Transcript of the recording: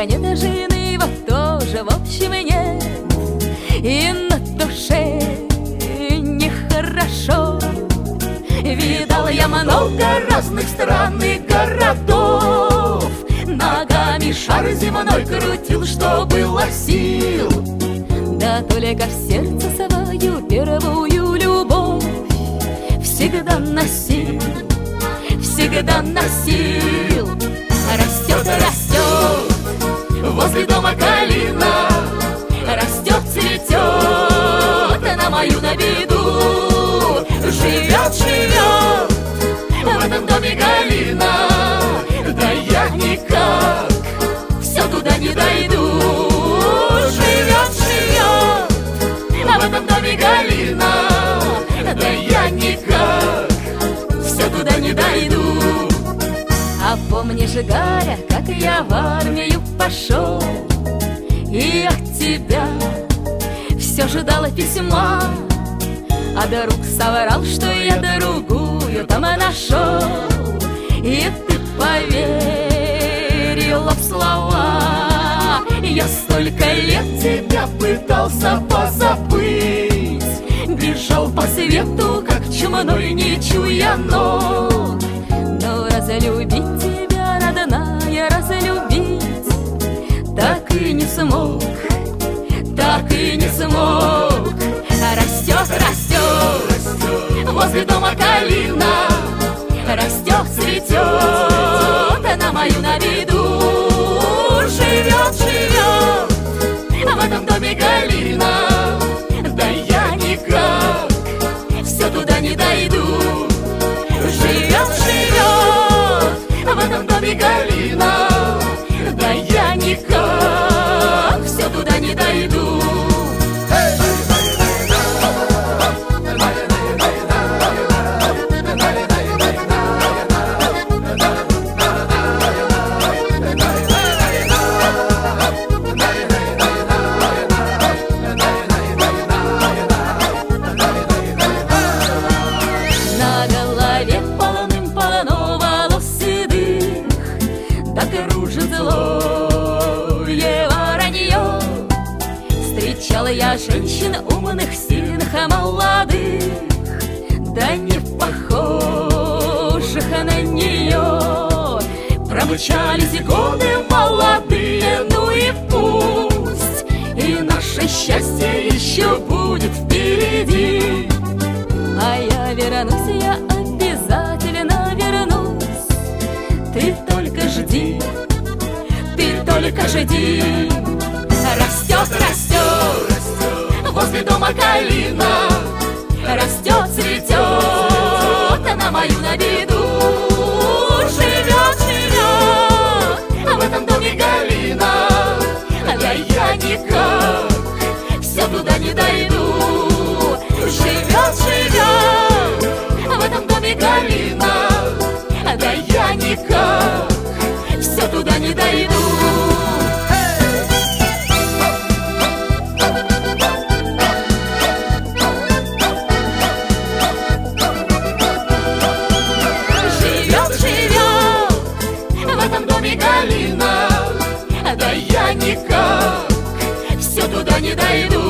тебя нет, а жены его тоже, в общем, нет. И на душе нехорошо. Видала я много разных странных городов, ногами шар земной крутил, что было сил. Да только в сердце свою первую любовь всегда носил, всегда носил. Растет, растет возле дома калина, растет, цветет на мою на виду. Живет, живет в этом доме галина, да я никак все туда не дойду. Живет, живет в этом доме галина, да я никак все туда не дойду. А помнишь, Галя, как я в армию пошел, и от тебя все ждала письма, а друг соврал, что я другую там нашел. И ты поверила в слова. Я столько лет тебя пытался позабыть, бежал по свету, как чумной, не чуя ног. Но разлюбить тебя, родная, разлюбить так и не смог, так и не смог. Растет, растет возле дома калина, растет, цветет на мою на виду. Живет, живет в этом доме галина, да я никак все туда не дойду. Живет, живет в этом доме галина, да я никак все туда не дойду. Встречала я женщин умных, сильных, молодых, да не похожих на нее. Промчались годы молодые, ну и пусть, и наше счастье еще будет впереди. А я вернусь, я обязательно вернусь. Ты только жди, ты только жди. Растет, растет возле дома калина, растет, цветет на мою на виду. Живет, живет в этом доме галина, да я никак все туда не дойду. Живет, живет в этом доме галина, да я никак все туда не дойду. Галина, да я никак все туда не дойду.